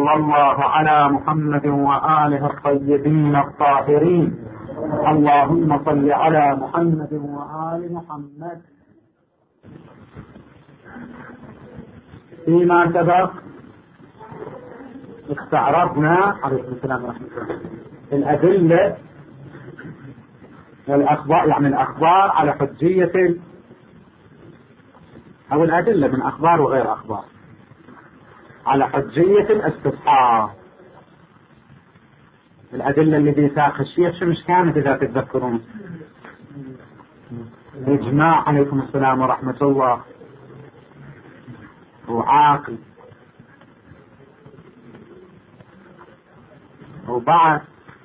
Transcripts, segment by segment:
وصلى الله على محمد وآله الطيبين الطاهرين. اللهم صل على محمد وآل محمد. فيما سبق استعرضنا عليكم السلام ورحمة الله الأدلة والأخبار، يعني الأخبار على حجية أو الأدلة من أخبار وغير أخبار على حجية الاستصحاب. الأدلة اللي بيساق الشيخ مش كانت إذا تتذكرون إجماع عليكم السلام ورحمة الله وعاقل وبعث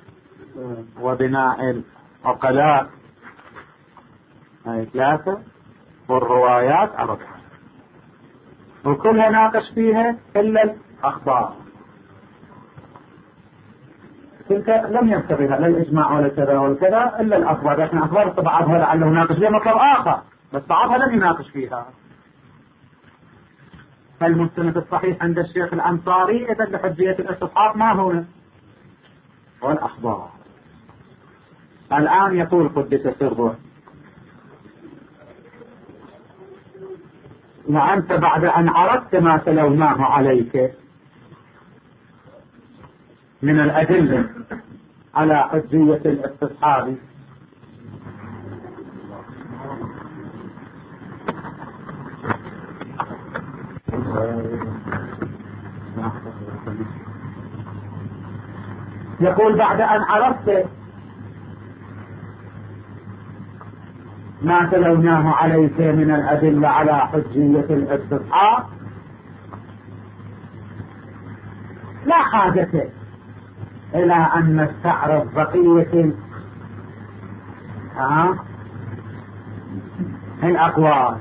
وبناء العقلاء، هاي ثلاثة، والروايات أربعة، وكلها ناقش فيها إلا الأخبار. تلك لم ينتبه لا الإجماع ولا كذا ولا كذا إلا الأخبار، لكن الأخبار بعضها لعله ناقش فيها مطلب آخر، بس بعضها لم يناقش فيها. فالمستند الصحيح عند الشيخ الأنصاري إذا لحجية الاستصحاب ما هو والأخبار. الآن يقول قدس سره: وأنت بعد أن عرفت ما تلوناه عليك من الأدلة على حجية الاستصحاب، يقول بعد أن عرفت ما تلوناه عليك من الأدلة على حجية الاستصحاب لا حاجة إلى أن نستعرض بقية الأقوال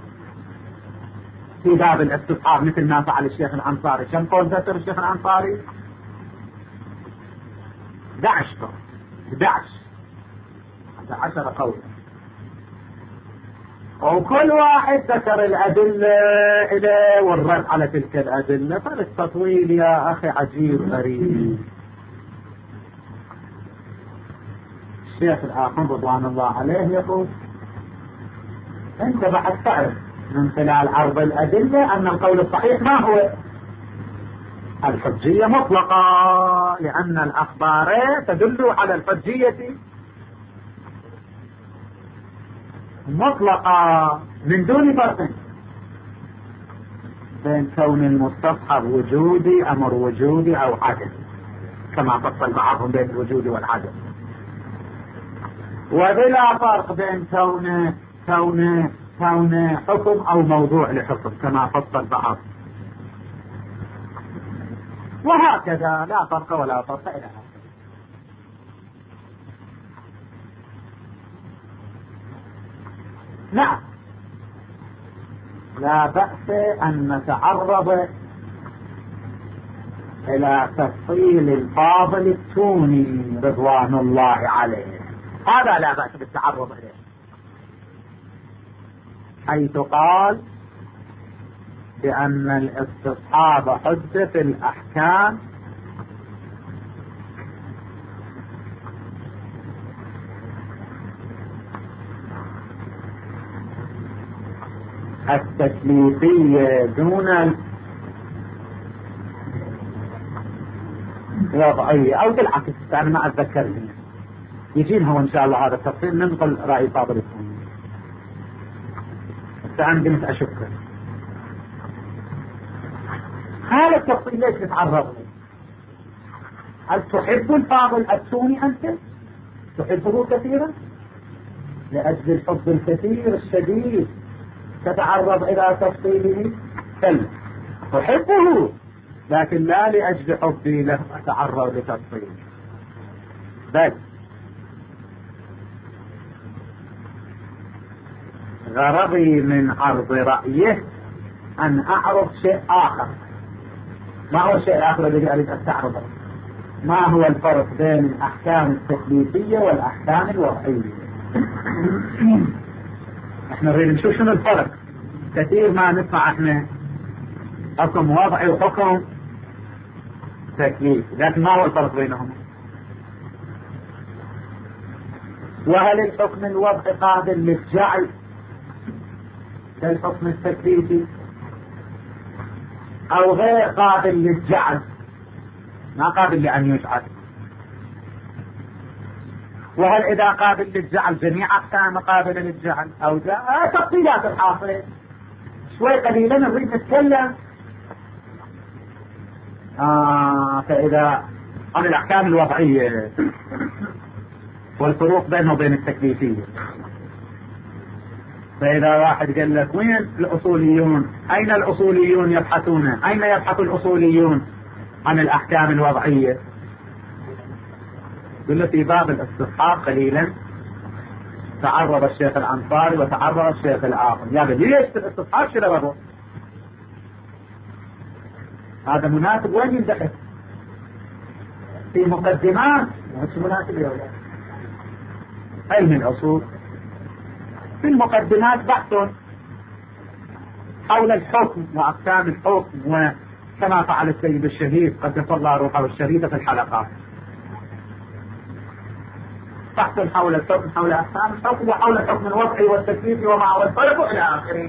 في باب الاستصحاب مثل ما فعل الشيخ الأنصاري. كم قول ذكر الشيخ الأنصاري؟ 11 قول، وكل واحد ذكر الأدلة إليه والرد على تلك الأدلة. فالتطويل يا أخي عجيب غريب. الشيخ الآخر رضوان الله عليه يقول: أنت بعد تعرف من خلال عرض الأدلة أن القول الصحيح ما هو الحجية مطلقة، لأن الأخبار تدل على الحجية مطلقة من دون فرق بين كون المستصحب وجودي أمر وجودي أو عدم، كما فصل بعضهم بين الوجود والعدم، وبلا فرق بين كون حكم أو موضوع لحكم كما فصل بعض، وهكذا لا فرق ولا فرق إلى هذا. نعم، لا بأس أن نتعرض إلى تفصيل الفاضل التوني رضوان الله عليه، هذا لا بأس بالتعرض إليه، حيث قال بأن الاستصحاب حجة في الأحكام التكليفية دون الوضعية، أو بالعكس أنا ما أتذكر يجينها إن شاء الله هذا التفصيل ننقل رأي فاضل الثاني، بس أنا قمت أشكر هذا التفصيل ليش نتعرض له؟ هل تحب الفاضل الثاني أنت؟ تحبه كثيرا؟ لأجل الحب الكثير الشديد تتعرض إلى تفصيله؟ كلا، أحبه لكن لا لأجل حبي له أتعرض لتفصيله، بل غرضي من عرض رأيه أن أعرض شيء آخر. ما هو الشيء الآخر الذي أريد أن أستعرضه؟ ما هو الفرق بين الأحكام التكليفية والأحكام الوضعية؟ احنا نريد نشوف شنو الفرق. كثير ما نسمع احنا حكم وضعي وحكم التكليفي، لكن ما هو الفرق بينهما؟ وهل الحكم الوضعي قابل للجعل كالحكم التكليفي أو غير قابل للجعل؟ ما قابل لأن يجعل. وهل إذا قابل للجعل جميع أحكام قابلة للجعل أو لا؟ تفصيلات الحاصل شوي قليلا نريد نتكلم. فإذا عن الأحكام الوضعية والفروق بينه وبين التكليفية، فإذا واحد قال لك وين الأصوليون؟ أين الأصوليون يبحثون؟ أين يبحث الأصوليون عن الأحكام الوضعية؟ يقول له في باب الاستصحاب قليلا تعرض الشيخ الأنصاري وتعرض الشيخ الآخر. يا ليش في الاستصحاب شو لبابه؟ هذا مناسب وين يندحك؟ في مقدمات مش مناسب يا ولد. علم الأصول في المقدمات بحث حول الحكم وأقسام الحكم، وكما فعل السيد الشهيد قدس الله روحه الشريفة في الحلقات، بحث حول الحكم، حول أقسام الحكم، وحول الحكم الوضعي والتكليفي وما هو الفرق إلى آخره.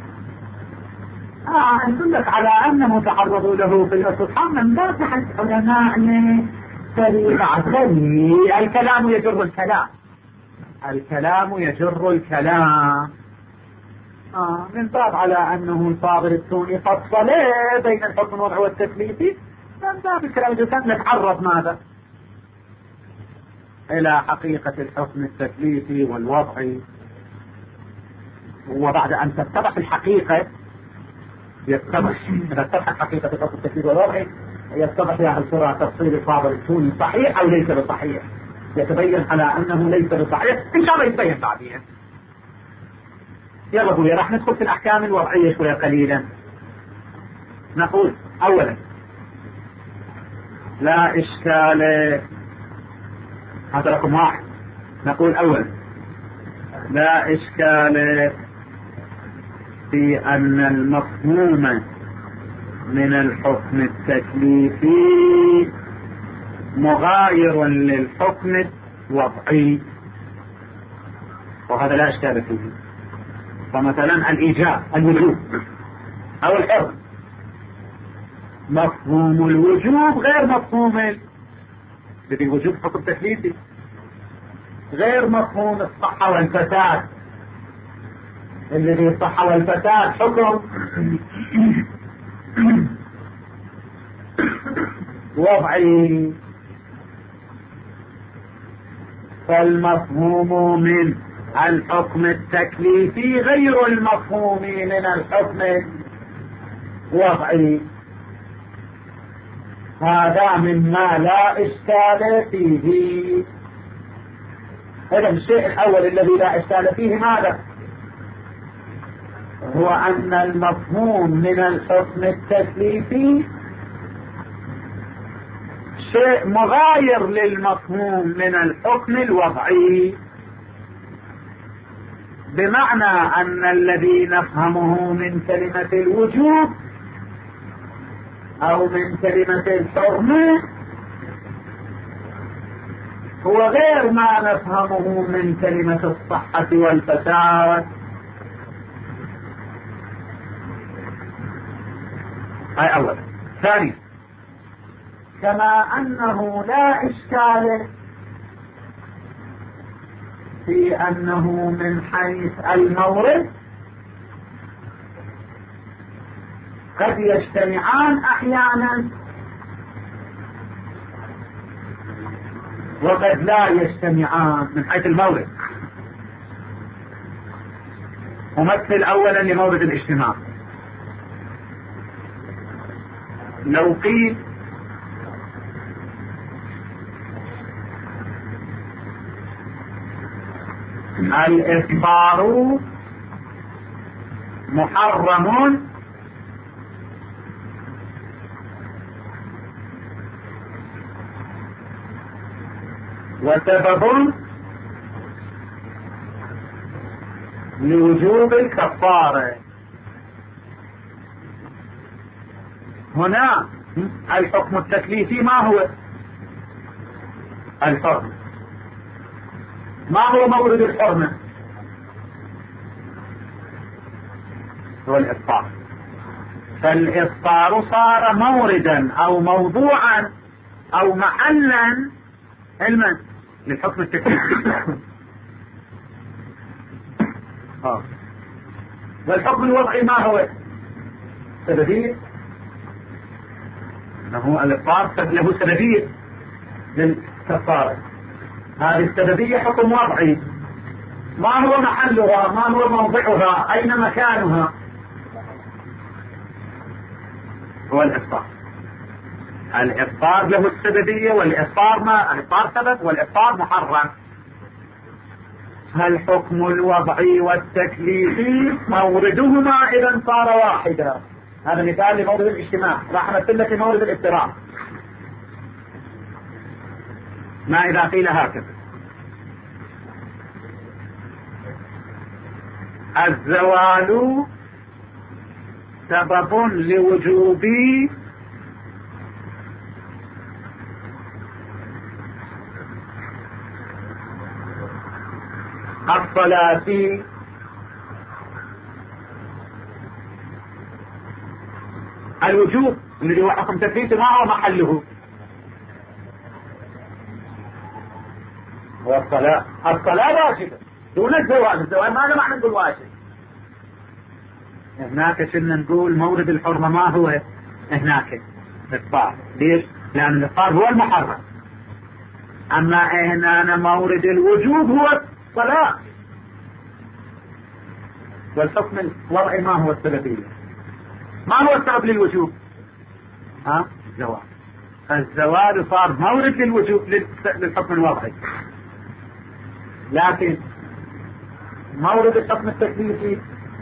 نقول لك على أنه تعرضوا له في الاستصحاب من باب بحث علماء سريع سريع. الكلام يجر الكلام، الكلام يجر الكلام. من باب على أنه الفاضل الثاني فصل بين الحكم الوضعي والتكليفي، من باب الكلام الإنسان نتعرض ماذا إلى حقيقة الحكم التكليفي والوضعي. وبعد أن تتضح الحقيقة يتضح، إذا اتضحت حقيقة الحكم التكليفي والوضعي يتضح يا الصورة تفصيل الفاضل الثاني صحيح أو ليس بصحيح. يتبين على أنه ليس بصحيح، إن شاء الله يتبين بعدين. يلا بويا راح ندخل في الأحكام الوضعية شوية قليلا. نقول أولا لا إشكال، هذا رقم واحد. نقول أولا لا إشكال في أن المفهوم من الحكم التكليفي مغاير للحكم الوضعي، وهذا لا إشكال فيه. فمثلا الإيجاب الوجوب أو الحرم، مفهوم الوجوب غير مفهوم الوجوب حكم تكليفي، غير مفهوم الصحة والفساد. الذي الصحة والفساد حكم وضعي. فالمفهوم من الحكم التكليفي غير المفهوم من الحكم الوضعي. هذا مما لا إشكال فيه. هذا الشيء الأول الذي لا إشكال فيه ماذا؟ هو أن المفهوم من الحكم التكليفي شيء مغاير للمفهوم من الحكم الوضعي، بمعنى أن الذي نفهمه من كلمة الوجوب أو من كلمة الحرمة هو غير ما نفهمه من كلمة الصحة والفساد. هاي أولا. ثانيا كما أنه لا إشكال في أنه من حيث المورد قد يجتمعان أحيانا وقد لا يجتمعان من حيث المورد. أمثل أولا لمورد الاجتماع. لو قيل الإفطار محرم وسبب لوجوب الكفارة، هنا الحكم التكليفي ما هو؟ الحرمة. ما هو مورد الحرمة؟ هو الإفطار. فالإفطار صار موردا أو موضوعا أو محلا علما للحكم التكليفي. والحكم الوضعي ما هو؟ سببية. انه الإفطار له سببية للكفارة. هذه السببية حكم وضعي. ما هو محلها؟ ما هو موضعها؟ أين مكانها؟ هو الإفطار. الإفطار له السببية، والإفطار الإفطار سبب والإفطار محرم. الحكم الوضعي والتكليفي موردهما إذا صار واحدا. هذا مثال لمورد الاجتماع. راح نمثل لك مورد الافتراق. ما إذا قيل هكذا: الزوال سبب لوجوب الصلاة. الوجوب الذي هو حكم تكليفي ما هو محله؟ هو الصلاة. الصلاة واجبة دون الزواج. الزواج ماذا معنى نقول واجب؟ هناك كنا نقول مورد الحرمة ما هو؟ هناك الإفطار. ليش؟ لأن الإفطار هو المحرم. أما هنا مورد الوجوب هو الصلاة. والحكم الوضعي ما هو السببية؟ ما هو السبب للوجوب؟ الزوال. الزوال صار مورد للوجوب للحكم الوضعي. لكن مورد الحكم التكليفي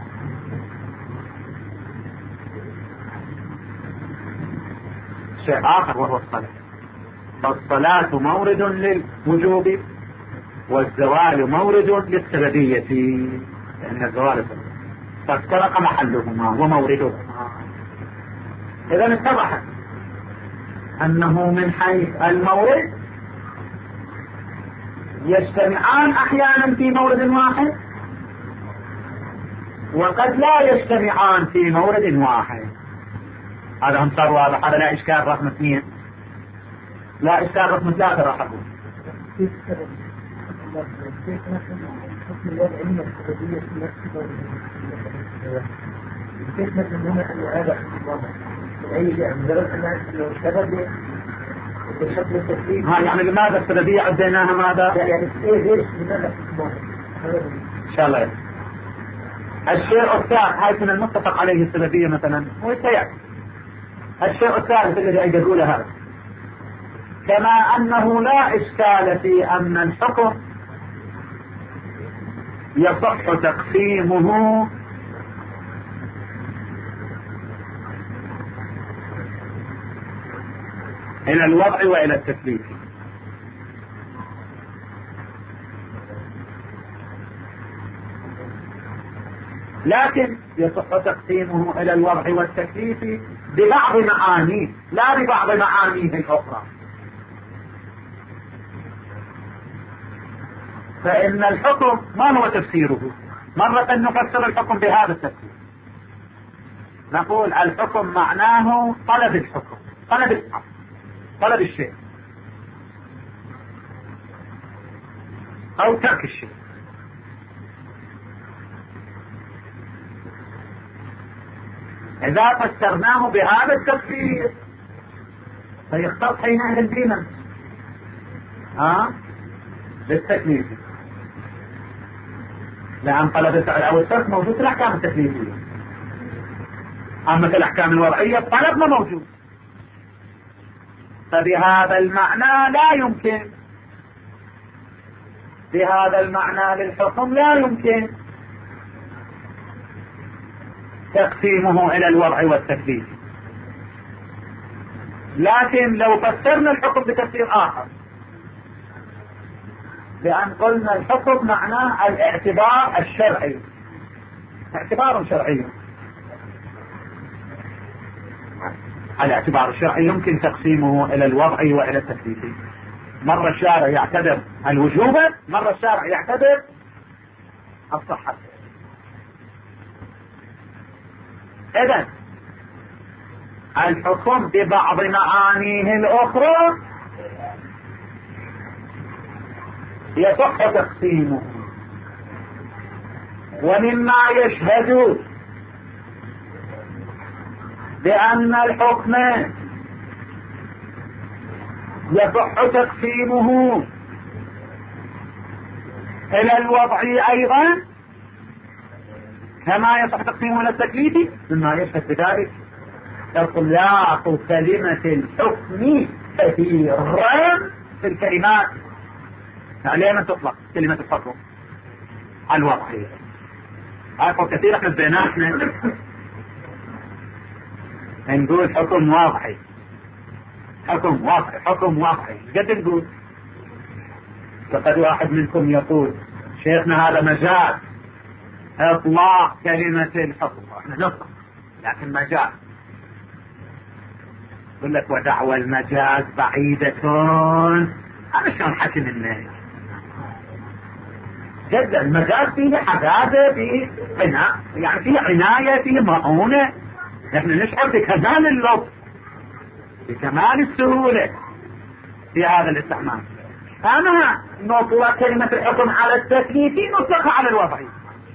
شيء آخر وهو الصلاة. فالصلاة مورد للوجوب والزوال مورد للسببية، لأن الزوال فافترق محلهما وموردهما. إذا اتضح أنه من حيث المورد يجتمعان أحيانا في مورد واحد، وقد لا يجتمعان في مورد واحد. هذا هم صار واضح. هذا لا إشكال رقم 2. لا إشكال رقم 3 راح أقول. يعني لماذا السببية عديناها ماذا؟ يعني ليش لماذا؟ إن شاء الله. الشيء الثالث هاي من المتفق عليه السببية مثلا هو التيعب. الشيء الثالث الذي أجدوا له هذا، كما أنه لا إشكال في أن الحكم يصح تقسيمه إلى الوضع وإلى التكليف. لكن يصح تقسيمه إلى الوضع والتكليف ببعض معانيه لا ببعض معانيه الأخرى. فإن الحكم ما هو تفسيره؟ مرة نفسر الحكم بهذا التفسير، نقول الحكم معناه طلب الحكم، طلب الشيء أو ترك الشيء. إذا فسرناه بهذا التفسير فيختص حينئذ دينا للتكليف، لأن طلب الفعل أو الترك موجود في الأحكام التكليفية. أما في الأحكام الوضعية الطلب ما موجود. فبهذا المعنى لا يمكن، بهذا المعنى للحكم لا يمكن تقسيمه إلى الوضع والتكليف. لكن لو فسرنا الحكم بتفسير آخر، بأن قلنا الحكم معناه الاعتبار الشرعي، اعتبار شرعي، على اعتبار الشرعي يمكن تقسيمه إلى الوضعي وإلى التكليفي. مرة الشارع يعتبر الوجوب، مرة الشارع يعتبر الصحة. إذن الحكم ببعض معانيه الأخرى يصح تقسيمه، ومما يشهد بأن الحكم يصح تقسيمه إلى الوضعي أيضا كما يصح تقسيمه إلى التكليفي، مما يشهد بذلك إطلاق كلمة الحكم كثيرا في الكلمات. لما تطلق كلمة الحكم على الوضعي؟ عارفوا كثيرا في بيناتنا نقول حكم واضحي، حكم واضحي، حكم واضحي، قد نقول. فقد واحد منكم يقول شيخنا هذا مجاز اطلاق كلمة الحكم، احنا نطلق لكن مجاز. يقول لك ودعوى المجاز بعيدة، هذا شلون حكي الناس؟ جدا المجاز فيه حداثة، فيه عناية، يعني فيه عناية، فيه مؤونة. نحن نشعر بكمال اللطف، بكمال السهولة في هذا الاستعمال. أما نطلق كلمة الحكم على التكليفي نطلقها على الوضعي،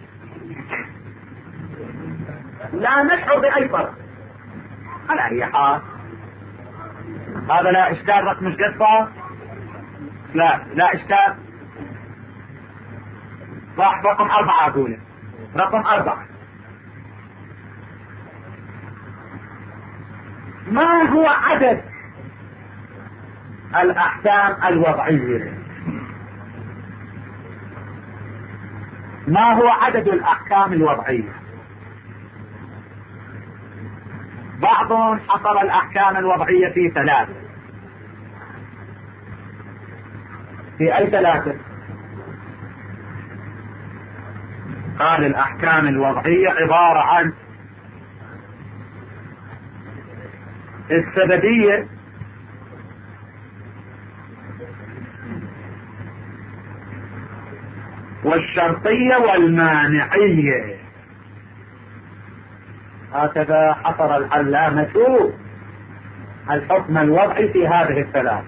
لا نشعر بأي فرق. على أي حال هذا لا إشكال. رقم مش قصة، لا إشكال. صح، رقم 4 أقوله. رقم 4، ما هو عدد الأحكام الوضعية؟ ما هو عدد الأحكام الوضعية؟ بعضهم حصر الأحكام الوضعية في 3. في أي 3؟ قال الأحكام الوضعية عبارة عن السببية، والشرطية والمانعية. هكذا حصر العلامة الحكم الوضعي في هذه ال3.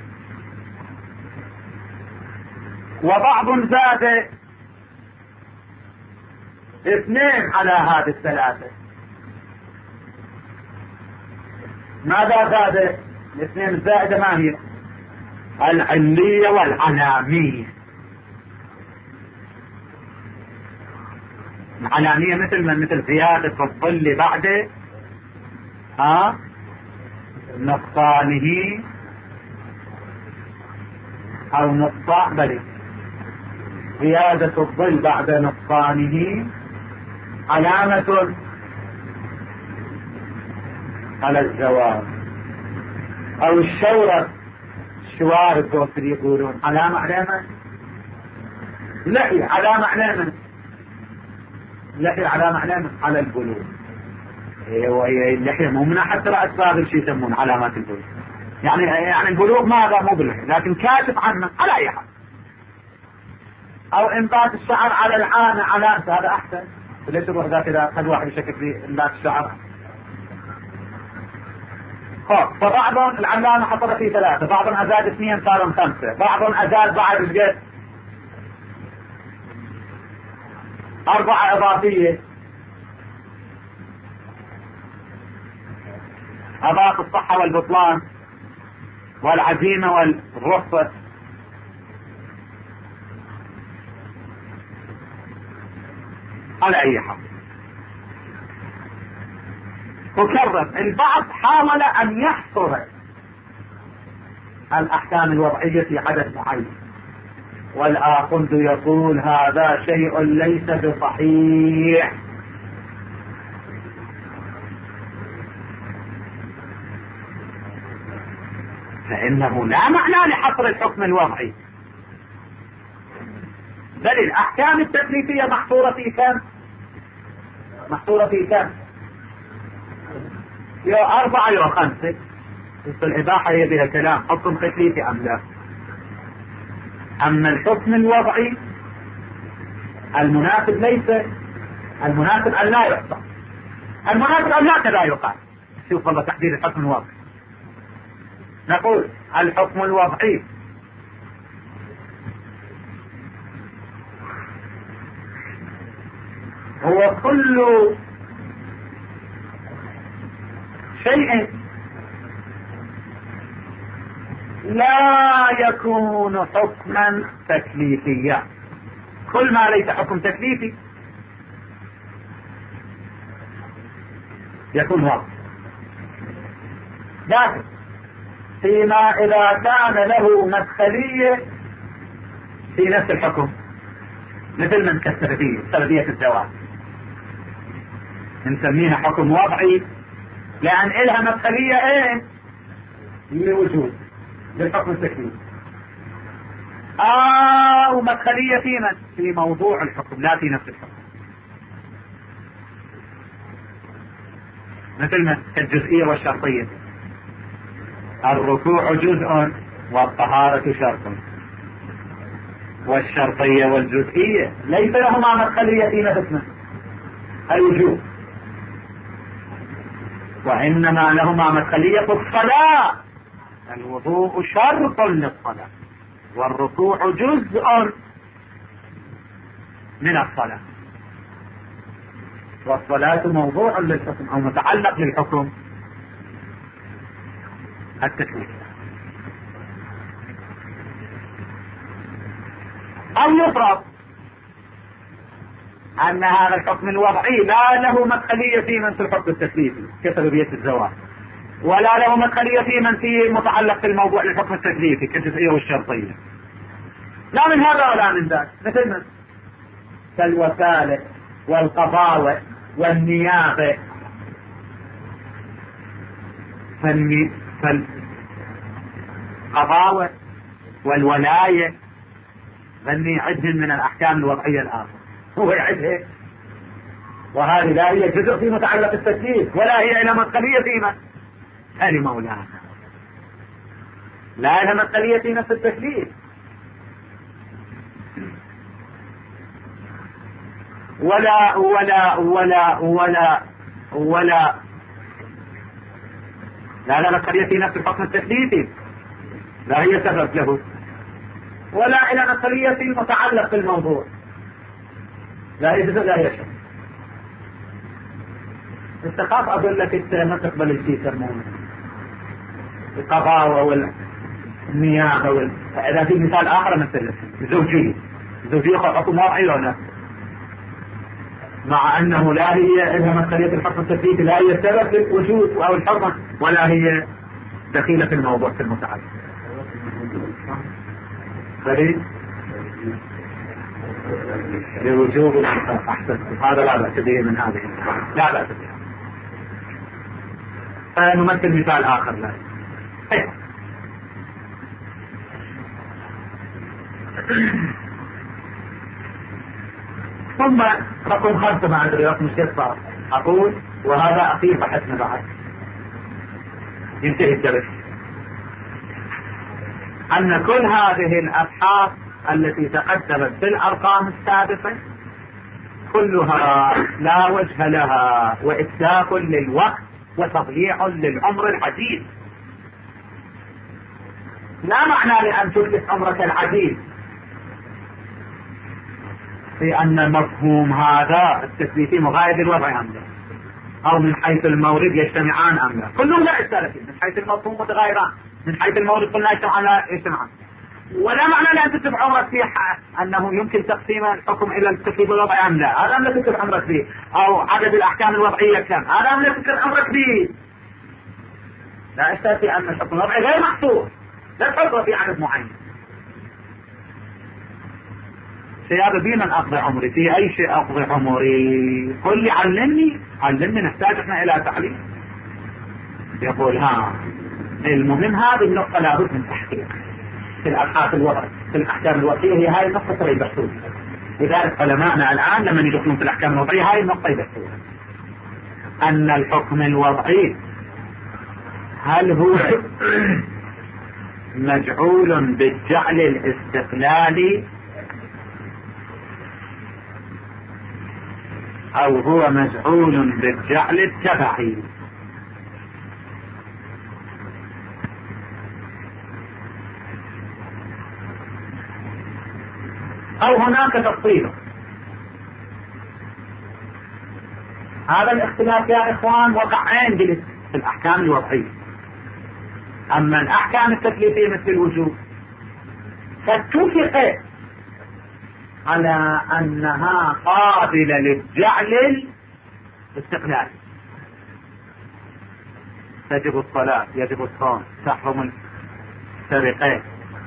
وبعض زاد 2 على هذه ال3. ماذا زاد؟ 2 الزائدة ما هي؟ العلية والعلامية. العلامية مثل زيادة الظل بعد نقصانه أو نقصان، بل زيادة الظل بعد نقصانه علامة على الزوال، أو الشوارب الدكتور يقولون علامة علامة لحية، علامة علامة لحية، علامة علامة على البلوغ. اللحية مو من أحد رأس باغل شيء يسمون علامات البلوغ، يعني البلوغ ماذا؟ مو باللحية لكن كاشف عنه على أي حال. أو إنبات الشعر على العانة علامة، هذا أحسن. ليش نروح ذاك إذا قد واحد يشكك في إنبات الشعر؟ فبعضهم العلامة حطها في 3، بعضهم أزاد 2 صاروا 5، بعضهم أزاد بعد الجد 4 إضافية، أضاف الصحة والبطلان والعزيمة والرخصة. على أي حال أكرر، البعض حاول أن يحصر الأحكام الوضعية في عدد معين، والآخر يقول هذا شيء ليس بصحيح. فإنه لا معنى لحصر الحكم الوضعي، بل الأحكام التكليفية محصورة في كم؟ محصورة في كم؟ يا 4 يا 5. الإباحة هي بها كلام حكم تكليفي أم لا. أما الحكم الوضعي المناسب ليس المناسب أن لا يحصل، المناسب أن لا يقال. شوف والله تحديد الحكم الوضعي. نقول الحكم الوضعي هو كل شيء لا يكون حكما تكليفيا. كل ما ليس حكم تكليفي يكون وضع، لكن فيما إذا كان له مدخلية في نفس الحكم، مثل من كالسببية الزواج نسميها حكم وضعي، لأن إلها مدخلية ايه للوجود للحكم التكليفي، أو مدخلية في من في موضوع الحكم لا في نفس الحكم، مثل ما الجزئية والشرطية. الركوع جزء والطهارة شرط، والشرطية والجزئية ليس لهما مدخلية في نفس الوجود، وإنما لهما مدخلية في الصلاة. الوضوء شرط للصلاة، والركوع جزء من الصلاة، والصلاة موضوع للحكم أو متعلق للحكم التكليف. أو يفرض أن هذا الحكم الوضعي لا له مدخلية في من في الحكم التكليفي كسببية الزواج، ولا له مدخلية في من في متعلق في الموضوع للحكم التكليفي كالجزئية والشرطية، لا من هذا ولا من ذاك، مثل من كالوكالة والقضاوة والنيابة. فالقضاوة والولاية ظني يعدهن من الأحكام الوضعية الآخر، هو يعدها، وهذه لا هي جزء في متعلق التكليف ولا هي إلى مدخلية فيما هذه مولانا، لا إلى مدخلية في نفس التكليف. ولا ولا ولا ولا ولا لا مدخلية في نفس الحكم التكليفي، لا هي سبب له، ولا إلى مدخلية في المتعلق بالموضوع، لا هي جزء لا هي شيء. استخاف أقول لك انت ما تقبل الشيء يسمونه القضاء والنيابة إذا في مثال آخر مثل الزوجية حكم وضعي ولا، مع أنه لا هي إلها مدخلية الحكم التكليفي، لا هي سبب للوجود أو الحرمة، ولا هي دخيلة في الموضوع في المتعلق. فريد لوجوب أحسن، هذا لا بأس به من هذه، لا بأس به. فنمثل مثال آخر لا. ثم رقم 5 مع الرياض مش صار أقول، وهذا أخير بحثنا بعد ينتهي الدرس، أن كل هذه الأبحاث التي تقدمت في الأرقام السابقة كلها لا وجه لها، وإتلاف للوقت وتضييع للعمر العديد. لا معنى لأن تتلف عمرك العديد في أن مفهوم هذا التثبيتي مغاير الوضع أم لا، أو من حيث المورد يجتمعان أم لا، كلهم لا يختلفون من حيث المفهوم متغايران، من حيث المورد قلنا يجتمعان لا يجتمعان. ولا معنى لأن تتلف عمرك فيه أنه يمكن تقسيم الحكم إلى التكليف الوضعي أم لا، هذا لا تتلف عمرك فيه، أو عدد الأحكام الوضعية كم، هذا لا تتلف عمرك فيه. لا أشتري في أن الحكم الوضعي غير محصور، لا تحصر في عدد معين. سيادة بينا أقضي عمري في أي شيء، أقضي عمري قل لي علمني نحتاج احنا إلى تعليم. يقول المهم هذه النقطة لابد من تحقيق في الأبحاث الوضعية في الأحكام الوضعية، هي هاي النقطة ترى يبحثون، لذلك علماءنا الآن لما يدخلون في الأحكام الوضعية هاي النقطة يبحثون، أن الحكم الوضعي هل هو مجعول بالجعل الاستقلالي او هو مجعول بالجعل التبعي؟ او هناك تفصيل؟ هذا الاختلاف يا اخوان وقعين في الاحكام الوضعية. اما الاحكام التكليفية مثل الوجوب فاتفق على انها قابلة للجعل الاستقلالي. تجب الصلاة، يجب الصوم، تحرم السرقة.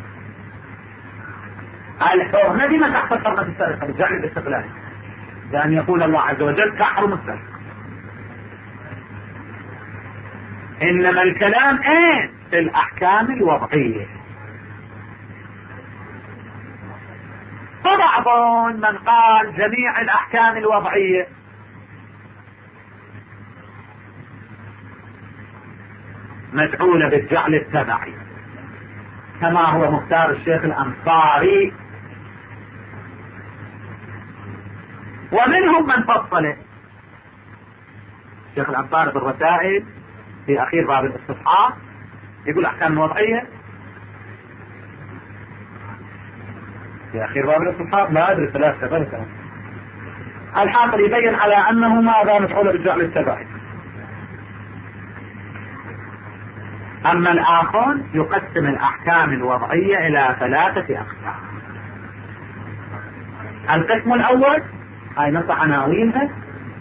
الحرمة دي ما تحت حرمة السرقة بالجعل الاستقلالي، لأن يقول الله عز وجل تحرم السرقة. إنما الكلام في الأحكام الوضعية. فبعض من قال جميع الأحكام الوضعية مجعولة بالجعل التبعي كما هو مختار الشيخ الأنصاري، ومنهم من فصل. الشيخ الأنصاري بالرسائل في أخير باب الاستصحاح يقول أحكام وضعية، في أخير باب الاستصحاح لا أدري 3 الحاصل يبين على أنه ماذا مفعول بالجعل التبعي. أما الآخر يقسم الأحكام الوضعية إلى 3 أقسام. القسم الأول هاي نص عناوينها،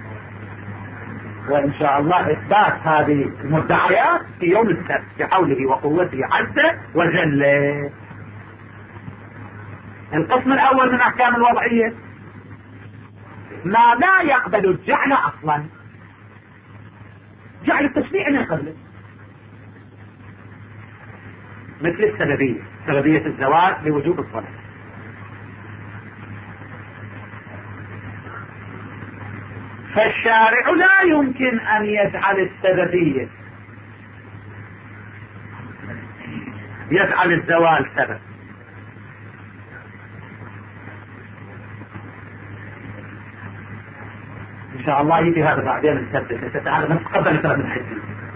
وإن شاء الله إثبات هذه المدعيات في يوم السبت بحوله وقوته عز وجل. القسم الأول من أحكام الوضعية ما لا يقبل الجعل أصلا، جعل التشريع من قبله، مثل السببية، سببية الزواج لوجوب الصلاة. فالشارع لا يمكن أن يجعل السببية، يجعل الزواج سبب. إن شاء الله يجي هذا بعدين السبت، تعالى نتقبل السبب من حدي،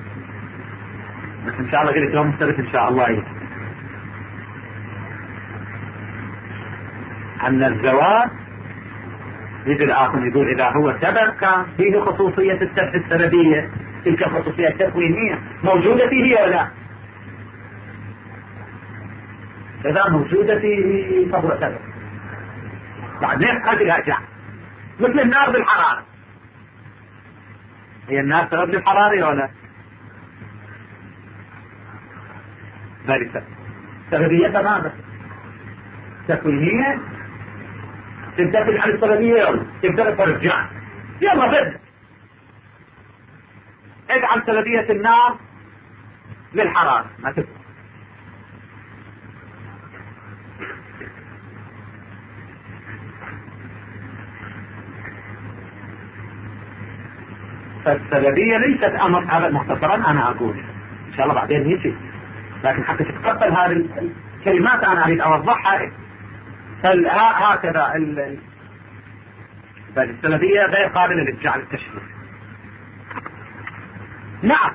بس إن شاء الله قلت يوم السبت إن شاء الله يجي. أن الزواج يجي الآخر يقول إذا هو سبب كان فيه خصوصية السبب السببية، تلك الخصوصية التكوينية موجودة فيه ولا لا؟ إذا موجودة فيه فهو سبب. بعدين هذه الأشياء مثل النار بالحرارة، هي النار سبب للحرارة ولا؟ بل سببية ماذا؟ تكوينية. تبدأ تجعل السببية يلا تبدأ ترجع يلا بدأ اجعل سببية النار للحرارة ما تبدأ. فالسببية ليست أمر. هذا مختصرا أنا أقول إن شاء الله بعدين يجي، لكن حتى تتقبل هذه الكلمات أنا أريد أوضحها. هكذا السببية غير قابلة للجعل التشريع. نعم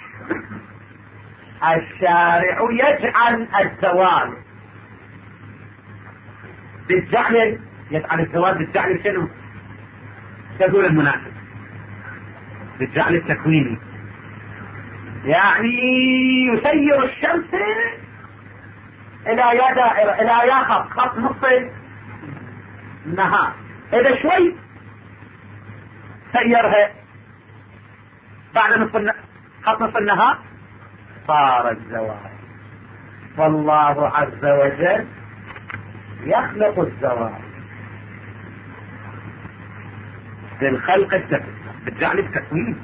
الشارع يجعل الزواج بالجعل، يجعل الزواج بالجعل شنو؟ تقول المناسب بالجعل التكويني، يعني يسير الشمس الى يا دائرة الى يا خط نصف النهار، اذا شوي سيرها بعد خط نصف النهار صار الزواج. والله عز وجل يخلق الزواج بالخلق التكويني بالجعل التكويني،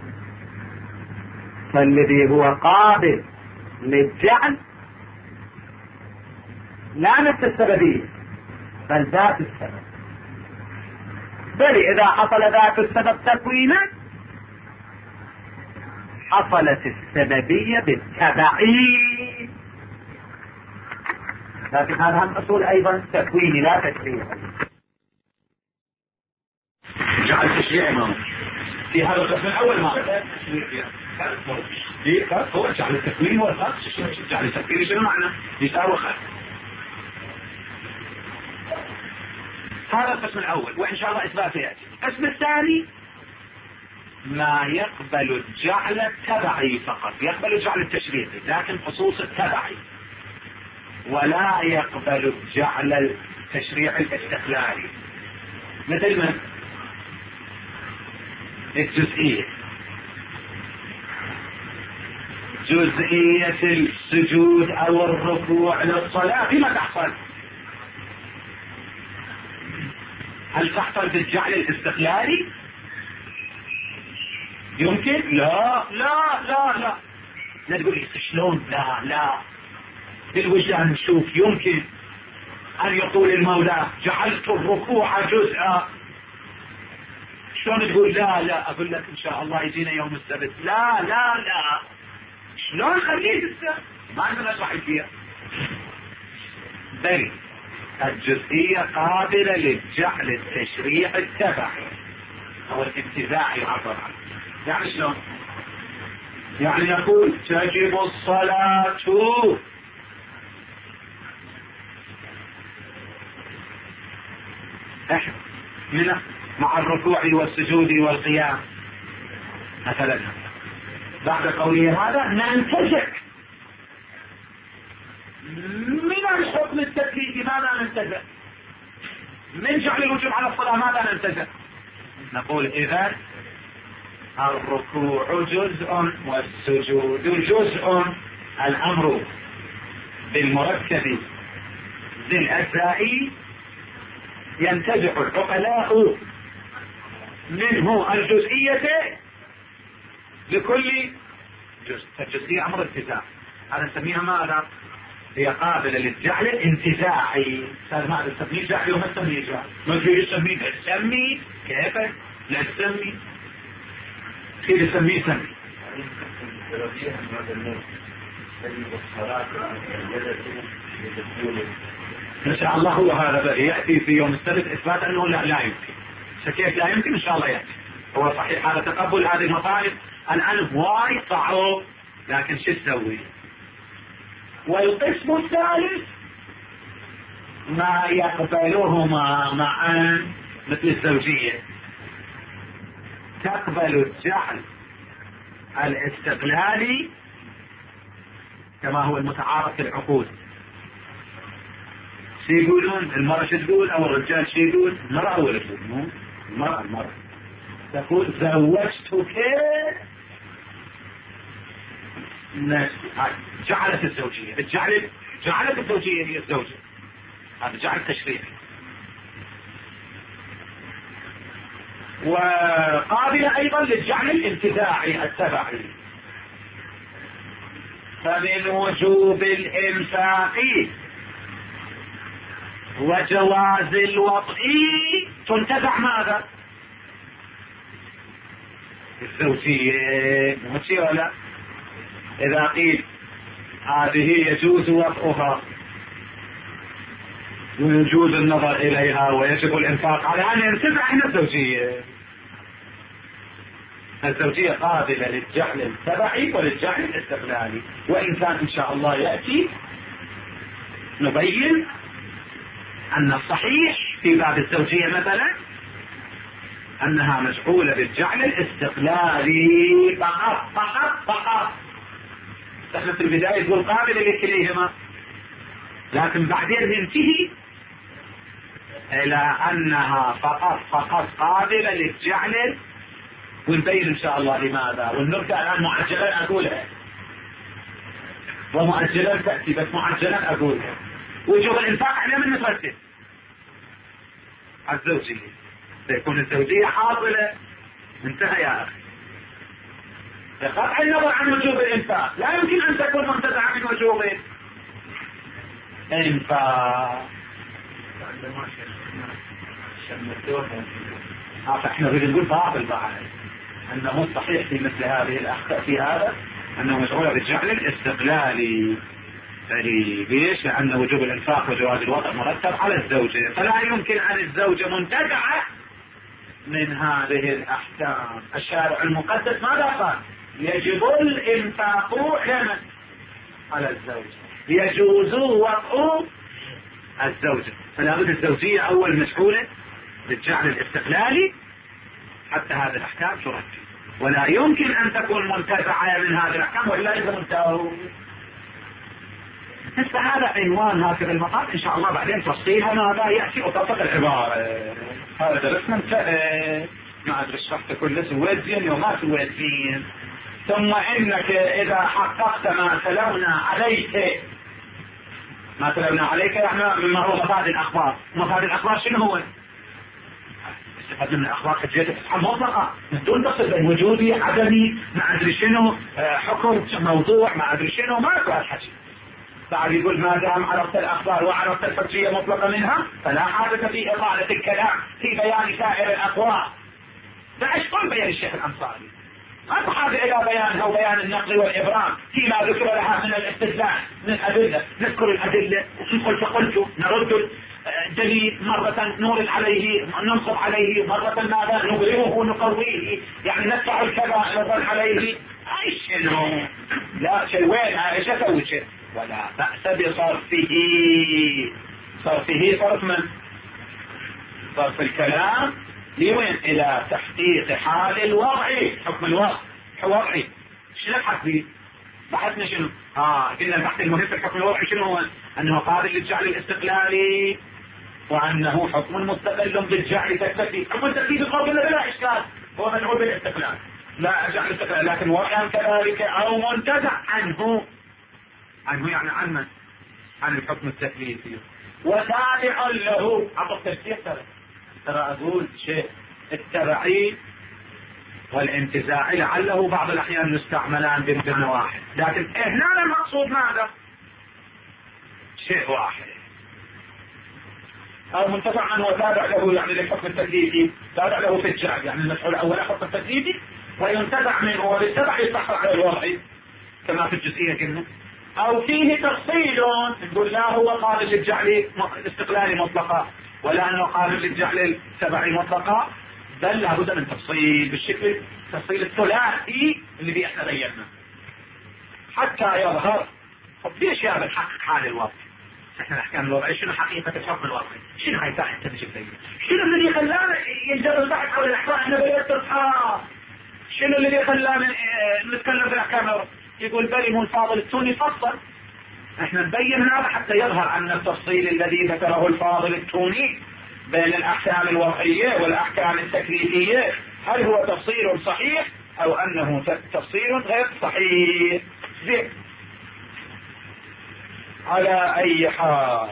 فالذي هو قابل للجعل لا نفس السببية بل ذات السبب. بل إذا حصل ذات السبب تكوينا حصلت السببية بالتبعي، لكن هذا الأصول أيضا تكويني لا تشريعي. جعل تشريعي ما في هذا القسم الأول ما هو جعل التكوين والخلق. جعل التكوين شنو معنى؟ يساوي خلق. هذا القسم الأول، وإن شاء الله إثباته يأتي. القسم الثاني ما يقبل الجعل التبعي فقط، يقبل الجعل التشريعي لكن خصوص التبعي، ولا يقبل الجعل التشريعي الاستقلالي. مثل ما الجزئية، جزئية السجود أو الركوع للصلاة بما تحصل؟ هل تحصل بالجعل الاستقلالي؟ يمكن؟ لا لا لا لا. لا تقول لي شلون؟ لا لا، بالوجدان نشوف. يمكن أن يقول المولى جعلت الركوع جزءا. شلون تقول لا لا؟ أقول لك إن شاء الله يجينا يوم السبت. لا لا لا، شلون خليه السبت؟ ما عندنا نشرح فيها. بل الجزئية قابلة للجعل التشريعي التبعي أو الابتداعي عبر عنه. يعني شلون؟ يعني نقول تجب الصلاة من مع الركوع والسجود والقيام مثلا. بعد قوله هذا ننتزع من الحكم التكليفي. ماذا ننتزع؟ من جعل الوجوب على الصلاة ماذا ننتزع؟ نقول إذا الركوع جزء والسجود جزء. الأمر بالمركب بالأجزاء ينتزع العقلاء منه الجزئية لكل جزء. فالجزئية أمر انتزاع، هذا نسميها ماذا؟ هي قابلة للجعل الانتزاعي. ماذا تسميه جعل وما تسميه جعل؟ ما تقول تسميه تسمي كيف؟ لا تسمي كيف تسميه سمي. إن شاء الله هو هذا يأتي في يوم السبت إثبات أنه لا يمكن. كيف لا يمكن؟ إن شاء الله يأتي. هو صحيح هذا تقبل هذه المطالب الآن وايد صعب، لكن شو تسوي؟ والقسم الثالث ما يقبلهما معا مثل الزوجية. تقبل الجعل الاستقلالي كما هو المتعارف في العقود. شو يقولون؟ المرأة شو تقول أو الرجال شو يقول؟ المرأة أو الرجل؟ المرأة تقول زوجتك جعلت الزوجية. جعلت الزوجية هي الزوجة. هذا جعل تشريعي. وقابلة أيضا للجعل الانتزاعي التبعي. فمن وجوب الإنفاق وجواز الوطء تنتزع ماذا؟ الزوجية. ماشي ولا؟ إذا قيل هذه يجوز وطئها ويجوز النظر إليها ويجب الإنفاق على أن ينتزع هنا الزوجية. الزوجية قابلة للجعل التبعي وللجعل الاستقلالي، وإن كان إن شاء الله يأتي نبين أن الصحيح في باب الزوجية مثلا أنها مجعولة بالجعل الاستقلالي فقط فقط فقط. نحن في البداية تقول قابلة لكليهما، لكن بعدين ننتهي إلى أنها فقط فقط قابلة للجعل، ونبين إن شاء الله لماذا. والنقطة الآن معجلا أقولها ومؤجلا تأتي، بس معجلا أقولها. وجوب الإنفاق عليه من نترتب الزوجية، سيكون الزوجية حاصلة. انتهى يا أخي. بقطع النظر عن وجوب الإنفاق لا يمكن أن تكون منتزعة من وجوب الإنفاق. احنا نريد نقول باطل بعد. أنه الصحيح في مثل هذه الأخطاء في هذا أنه مشغولة بالجعل الاستقلالي. ليش؟ لأن وجوب الإنفاق وجواز الوضع مرتب على الزوجة، فلا يمكن أن الزوجة منتزعة من هذه الأحكام. الشارع المقدس ماذا قال؟ يجب الإنفاق على الزوجة، يجوز وضع الزوجة، فلا بد الزوجية أول مسؤولة بالجعل الاستقلالي حتى هذه الأحكام ترتب، ولا يمكن أن تكون منتزعة من هذه الأحكام وإلا إذا منتهوا. هذا عنوان هكذا المقام، إن شاء الله بعدين تفصيلها ماذا يأتي وتطبق العبارة. هذا درسنا ما أدري شرحت كل سويتين وما سويتين. ثم إنك إذا حققت ما تلونا عليك، ما تلونا عليك يعني مما هو مفاد الأخبار. مفاد الأخبار شنو هو؟ استفاد من الأخبار حجية تصحى مطلقة من دون تفصيل بين وجودي عدمي ما أدري شنو حكم موضوع ما أدري شنو، ما أكو هالحكي. بعد يقول ما دام عرفت الأخبار وعرفت الحجية مطلقة منها فلا حاجة في إطالة الكلام في بيان سائر الأقوال. دعش طول بيان الشيخ الأنصاري، ما بحاجة إلى بيانها وبيان النقل والإبرام فيما ذكر لها من الاستدلال من الأدلة. نذكر الأدلة قلت فقلت، نرد الدليل مرة نورد عليه ننصب عليه، مرة ماذا نبرمه نقويه، يعني ندفع الكذا نظن عليه. أي شيء لا شيء وين ايش اسوي شيء ولا بأس بصرفه. صرف من صرف الكلام لوين؟ إلى تحقيق حال الوضع، حكم الوضع وضعي. شو نبحث فيه؟ بحثنا شنو؟ قلنا البحث المهم في الحكم الوضعي شنو هو؟ أنه قابل للجعل الاستقلالي وأنه حكم مستقل بالجعل كالتكليف. حكم التكليف قابل بلا إشكال، هو منعوت بالاستقلال لا جعل الاستقلال، لكن وضعا كذلك أو منتزع عنه يعني عن من؟ عن الحكم التكليفي وتابع له. عطى التفسير ترى أقول شيء التبعي والانتزاعي لعله بعض الأحيان يستعملان بمعنى واحد، لكن هنا المقصود ماذا؟ شيء واحد. أو منتزع عنه وتابع له يعني للحكم التكليفي، تابع له في الجعل يعني المسؤول الأول حكم التكليفي وينتزع منه وبالتبع يصحح على الوضع كما في الجزئية قلنا. أو فيه تفصيل نقول لا هو قابل للجعل الاستقلالي مطلقا ولا أنه قابل للجعل التبعي مطلقا، بل لابد من تفصيل بالشكل التفصيل الثلاثي اللي بيه احنا بينا حتى يظهر. في اشياء بتحقق حال الوضع. احنا الاحكام الوضعيه شنو حقيقه الحكم الوضعي؟ شنو هاي تحت تنجب شنو الذي خلانا ينجر البحث حول الاحكام النبويه التصحيح؟ شنو الذي خلانا نتكلم في الاحكام الوضعيه؟ يقول بلي الفاضل التوني فصل. احنا نبين هذا حتى يظهر ان التفصيل الذي ذكره الفاضل التوني بين الأحكام الوضعية والأحكام التكليفية هل هو تفصيل صحيح أو أنه تفصيل غير صحيح. زين على أي حال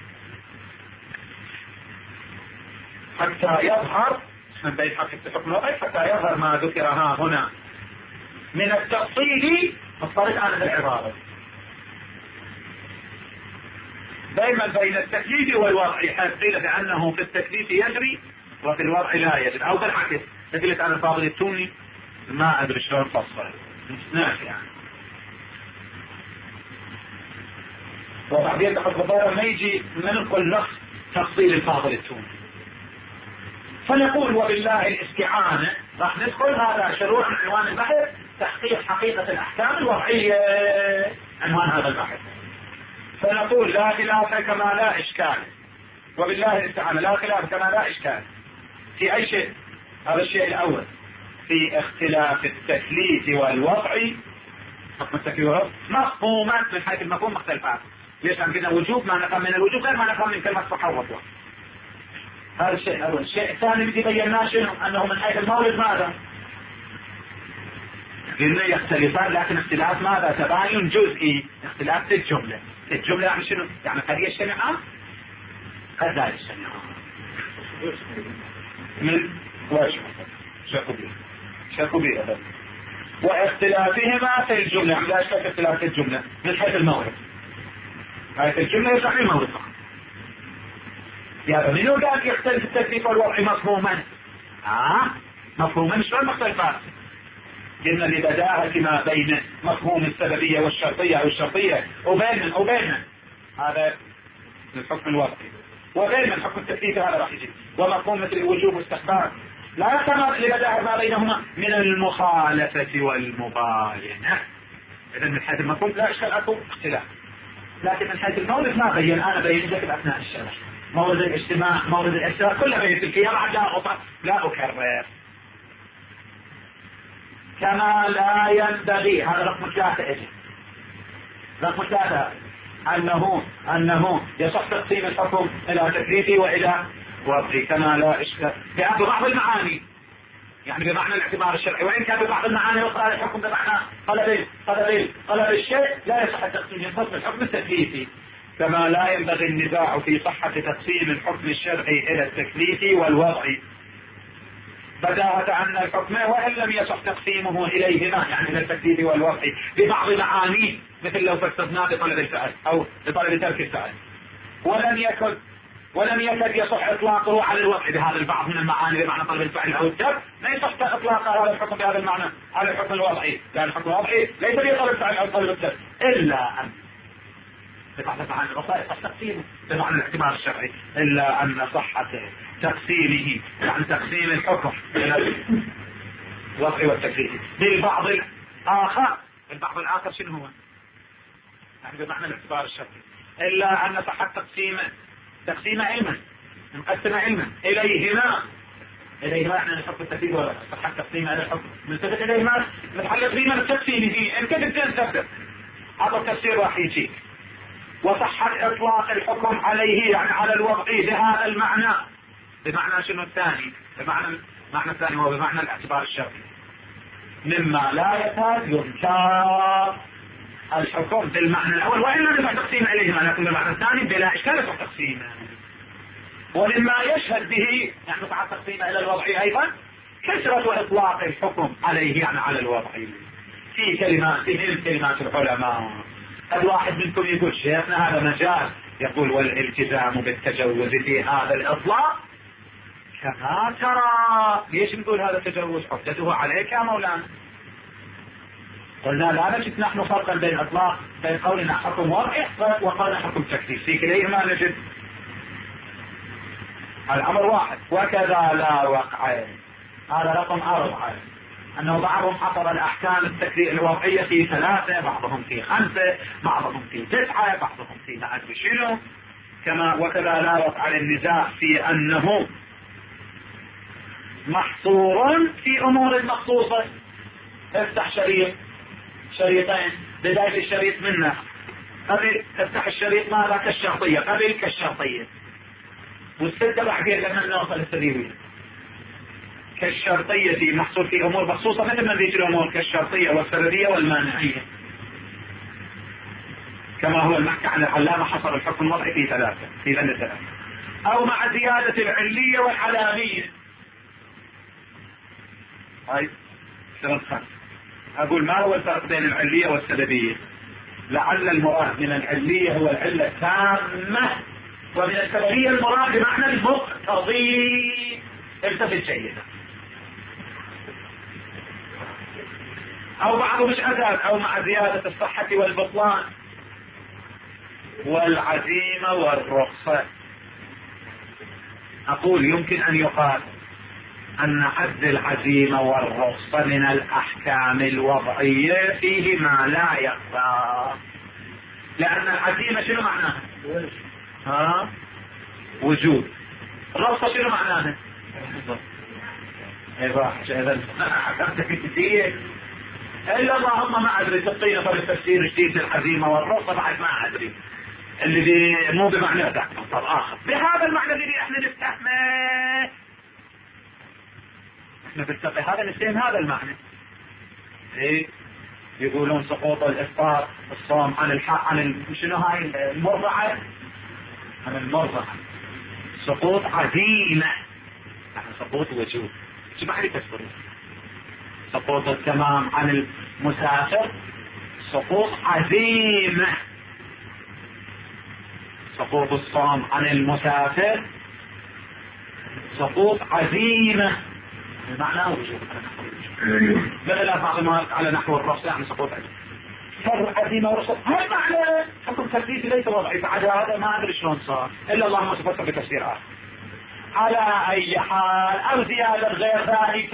حتى يظهر من بين حكم الوضعي حتى يظهر ما ذكر هنا من التفصيل الطريق على العبارة دائما بين التكليف والوضع، حيث قيل بأنه في التكليف يجري وفي الوضع لا يجري، أو بالعكس قلت أنا الفاضل التوني ما أدري شلون فصل ناس يعني. وبعدين تحط ما يجي ننقل نص تفصيل الفاضل التوني فنقول وبالله الاستعانة راح ندخل هذا شروع عنوان البحث تحقيق حقيقة الأحكام الوضعية عنوان هذا البحث. فنقول لا خلاف كما لا إشكال، وبالله الاستعانة لا خلاف كما لا إشكال في أي شيء. هذا الشيء الأول في اختلاف التكليف والوضع. حكم التكليف والوضع مفهومات من حيث المفهوم مختلفات. ليش عندنا وجوب ما نفهم من الوجوب غير ما نفهم من كلمة صحة ووضع. هذا الشيء الأول. الشيء الثاني الذي بيناه شنو؟ أنه من حيث المورد ماذا؟ قلنا يختلفان لكن اختلاف ماذا؟ تباين جزئي. اختلاف في الجملة. الجملة يعني شنو؟ يعني قد يجتمعان قد لا يجتمعان من وجه شكو بيه واختلافهما في الجملة يعني لا يشترك اختلاف في الجملة من حيث المورد. حيث الجملة يشرح لي المورد فقط. يعني منو قال يختلف التكليف والوضع مفهوما؟ مفهوما شلون مختلفات؟ قلنا لبداهة ما بين مفهوم السببية والشرطية أو الشرطية وبين هذا الحكم الوضعي وبين الحكم التكليفي هذا راح يجي، ومفهوم مثل الوجوب والاستحباب لا يحتمل لبداهة ما بينهما من المخالفة والمباينة. إذا من حيث المفهوم لا إشكال أكو اختلاف، لكن من حيث المورد ما بين، أنا بين لك أثناء الشرح مورد الاجتماع مورد الاشتراك كله بين الكيان بعد لا أكرر. كما لا ينبغي، هذا رقم 3 اجي رقم 3 أنه يصح تقسيم الحكم إلى تكليفي وإلى وضعي كما لا إشكال ببعض المعاني، يعني بمعنى الاعتبار الشرعي، وإن كان ببعض المعاني الأخرى الحكم بمعنى طلب الشيء لا يصح التقسيم، ينقسم الحكم التكليفي. كما لا ينبغي النزاع في صحة تقسيم الحكم الشرعي إلى التكليفي والوضعي بداهة أن الحكم وإن لم يصح تقسيمه إليهما يعني إلى التكليفي والوضعي ببعض معانيه، مثل لو فسرناه بطلب الفعل أو بطلب ترك الفعل، ولم يكد يصح إطلاقه على الوضع بهذا البعض من المعاني بمعنى طلب الفعل أو الترك، لا يصح إطلاق هذا الحكم بهذا المعنى على الحكم الوضعي، لأن الحكم الوضعي ليس بطلب الفعل أو طلب الترك، إلا أن ببعض المعاني الأخرى يصح تقسيمه بمعنى الاعتبار الشرعي، إلا أن صحة تقسيمه يعني تقسيم الحكم إلى الوضع والتكليف بالبعض الآخر شنو هو؟ يعني بمعنى الاعتبار الشرعي، إلا أن صحة تقسيم علما نقسم علما إليهما يعني الحكم التكليفي ولا صحة تقسيم على الحكم ملتفت إليهما متعلق بما التقسيم فيه إن كنت تنسبت هذا التفسير راح يجيك. وصحة إطلاق الحكم عليه يعني على الوضعي بهذا المعنى بمعنى شنو الثاني؟ بمعنى الثاني هو بمعنى الاعتبار الشرعي مما لا يكاد ينكر الحكم بالمعنى الأول وإن لم يصح تقسيم عليهما، لكن بالمعنى الثاني بلا إشكال يصح تقسيمه، ولما يشهد به يعني صحة تقسيمه إلى الوضعي أيضا كثرة إطلاق الحكم عليه يعني على الوضعي في كلمات العلماء. الواحد منكم يقول شيخنا هذا مجال، يقول والالتزام بالتجوز في هذا الإطلاق كما ترى. ليش نقول هذا تجوز؟ حجته عليك يا مولانا. قلنا لا نجد نحن فرقا بين اطلاق بين قولنا حكم وضعي وقولنا حكم تكليف، في كليهما نجد الامر واحد. وكذا لا وقع، هذا رقم 4 انه بعضهم حصر الاحكام الوضعيه في 3 بعضهم في 5 بعضهم في 9 بعضهم في ما ادري شنو. وكذا لا وقع للنزاع في انه محصور في امور مخصوصه. افتح شريطين بداية الشريط منه قبل تفتح الشريط ماذا كالشرطية قبل كالشرطية والستة بعدين لما نوصل السبيوية كالشرطية محصور في أمور مخصوصة مثل ما ذيك الأمور كالشرطية والسببية والمانعية، كما هو المحكي عن العلامة حصر الحكم الوضعي في 3 في بند 3 أو مع زيادة العلية والعلامية. هاي سنة 5 أقول ما هو الفرق بين العلية والسببية؟ لعل المراد من العلية هو العلة التامة، ومن السببية المراد بمعنى المقتضي. التفت جيدا. أو بعضه مش أزاد أو مع زيادة الصحة والبطلان والعزيمة والرخصة. أقول يمكن أن يقال أن حد العزيمة والرخصة من الأحكام الوضعية فيه ما لا يخفى، لأن العزيمة شنو معناها؟ وجود. الرخصة شنو معناها؟ إلا اللهم ما أدري تقينا طب التفسير جديد للعزيمة والرخصة بعد ما أدري اللي مو بمعنى ذاك طب آخر بهذا المعنى اللي احنا نفتحنا بالتقي هذا نسيم هذا المعنى. ايه يقولون سقوط الافطار الصوم عن الحق عن شنو هاي المرضعة عن المرضعة سقوط عزيمة يعني سقوط وجود. شو بعد تفسير سقوط التمام عن المسافر سقوط عزيمة، سقوط الصوم عن المسافر سقوط عزيمة. معناه وجوب بدل بعض على نحو الرفض يعني سقوط عليه فرع عزيمة ورسل. هل معنى حكم تكليفي ليس وضعي بعد هذا ما أدري شلون صار إلا الله ما تفسر بتفسير آخر. على أي حال أو زيادة غير ذلك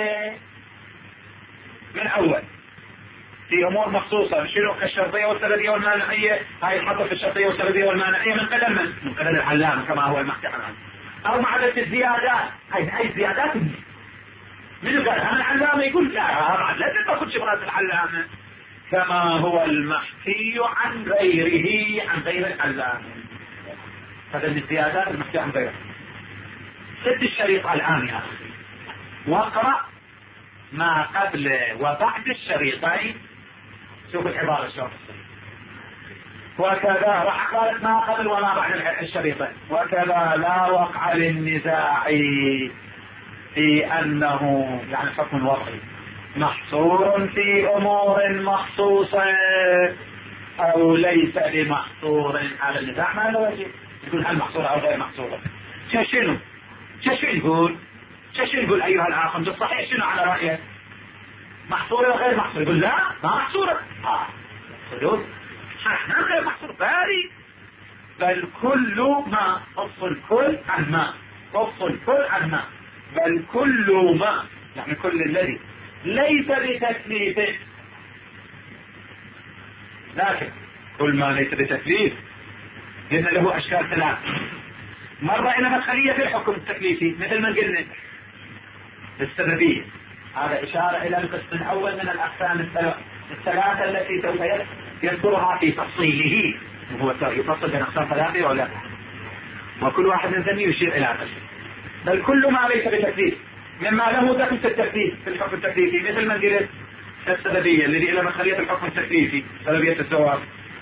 من أول في أمور مخصوصة شنو كالشرطية والسردية والمانعية هاي الحطة في الشرطية والسردية والمانعية من قدر من قدر العلامة كما هو المحكي عنه أو معدة الزيادات أي زيادات من قال هم العلامة يقول لا لا تأخذ شبرات العلامة كما هو المحكي عن غيره عن غير العلامة. هذا من الزيادات المحكي عن غيره. سد الشريط الآن يا أخي واقرأ ما قبل وبعد الشريطين. شوف العبارة شوف وكذا راح قالت ما قبل وما بعد الشريطين. وكذا لا وقع للنزاع في أنه يعني حكم وضعي محصور في أمور مخصوصة أو ليس بمحصور على النزاع. ما له وجه يقول هل محصورة أو غير محصورة. شنو يقول أيها الآخر بالصحيح شنو على رأيك محصورة أو غير محصورة. يقول لا ما محصورة. حدود احنا غير محصور باري بل كل ما افصل كل عن ما افصل كل عن ما بل كل ما يعني كل الذي ليس بتكليف لكن كل ما ليس بتكليف قلنا له اشكال ثلاث. مرة الى مدخلية في الحكم التكليفي مثل ما قلنا السببية. هذا اشارة الى القسم الاول من الاقسام الثلاثة التي سوف يذكرها في تفصيله. هو يفصل بين اقسام ثلاثة ولا وكل واحد من ذنبه يشير الى قسم. بل كل ما ليس بتكليف مما له دخل في التكليف في الحكم التكليفي مثل ما قلت السببية الذي الى مدخلية الحكم التكليفي سببية الزواج